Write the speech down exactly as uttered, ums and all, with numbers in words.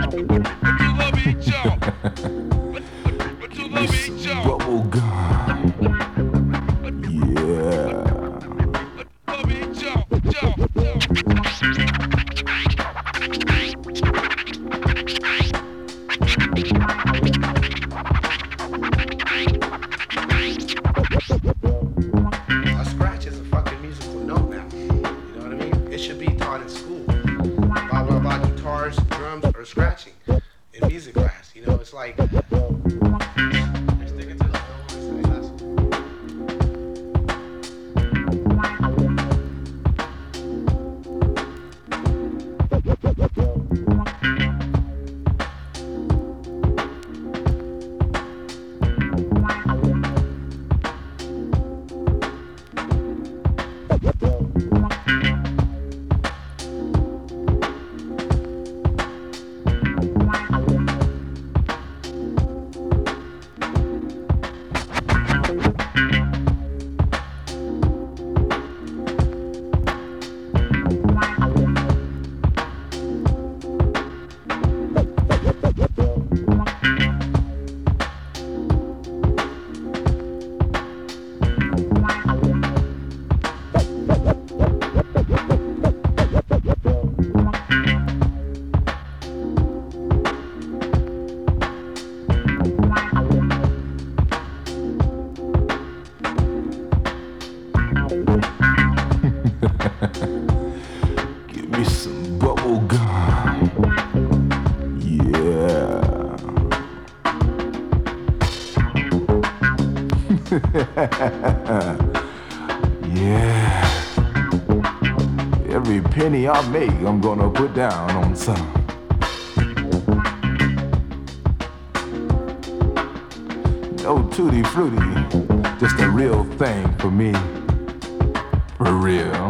Bubble gum. Yeah. A scratch is a fucking musical note now. You know what I mean? It should be taught in school. Blah blah blah, guitars, drums, or scratching in music class. You know, it's like they're sticking to the whole class. Give me some bubble gum. Yeah. Yeah. Every penny I make, I'm gonna put down on some. No tutti frutti, just a real thing for me. For real.